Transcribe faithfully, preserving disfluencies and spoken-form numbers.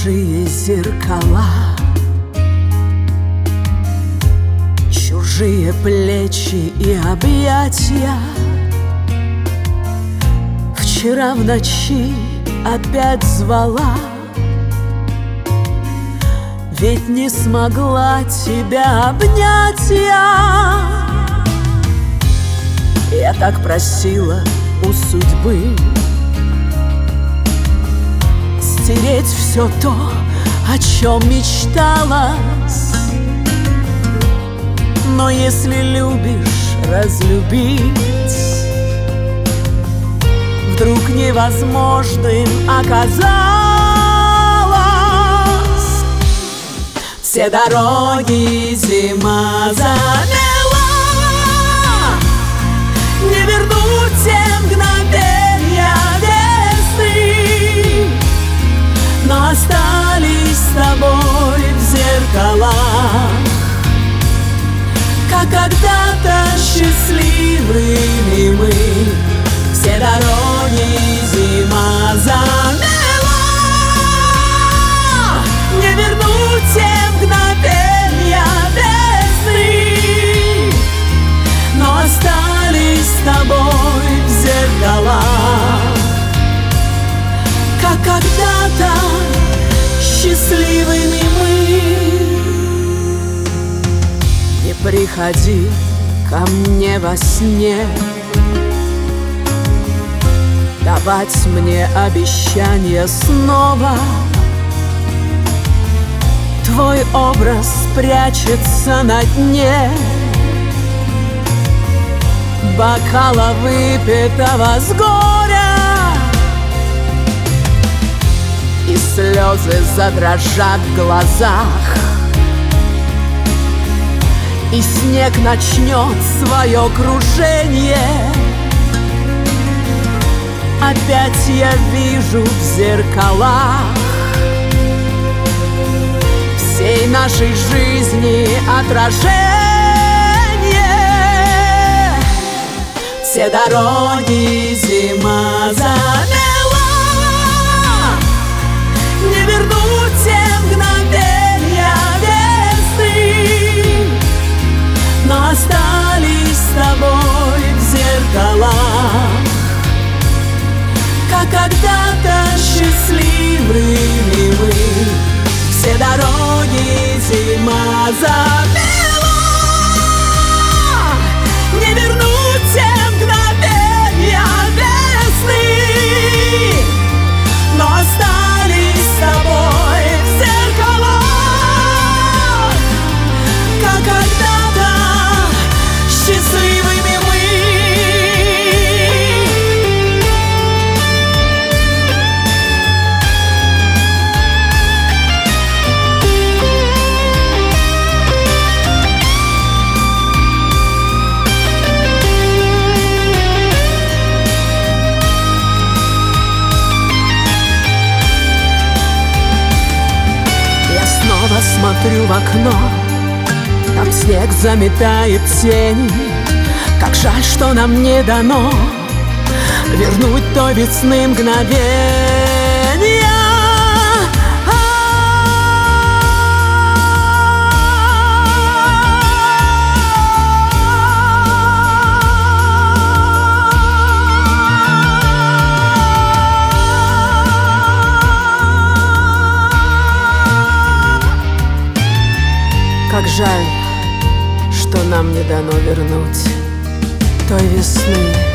чужие зеркала, чужие плечи и объятия. Вчера в ночи опять звала, ведь не смогла тебя обнять я. Я так просила у судьбы стереть все то, о чем мечталось. Но если любишь разлюбить, вдруг невозможным оказалось. Все дороги зима замела, не вернуть те мгновенья весны, но остались с тобой в зеркалах, как когда-то счастливыми мы. Все дороги зима замела, не вернуть те мгновенья весны, но остались с тобой в зеркалах, как когда-то счастливыми мы. Не приходи ко мне во сне давать мне обещания снова. Твой образ прячется на дне бокала, выпитого с горя, и слезы задрожат в глазах, и снег начнет свое кружение. Опять я вижу в зеркалах всей нашей жизни отражение. Все дороги зима замела, не вернуть те мгновенья весны, но остались с тобой в зеркалах, как когда-то счастливыми мы. Все дороги зима замела, не вернуть те мгновенья весны, но остались с тобой в зеркалах, как когда-то счастливыми мы. Смотрю в окно, там снег заметает тени. Как жаль, что нам не дано вернуть до весны мгновенья. Как жаль, что нам не дано вернуть той весны.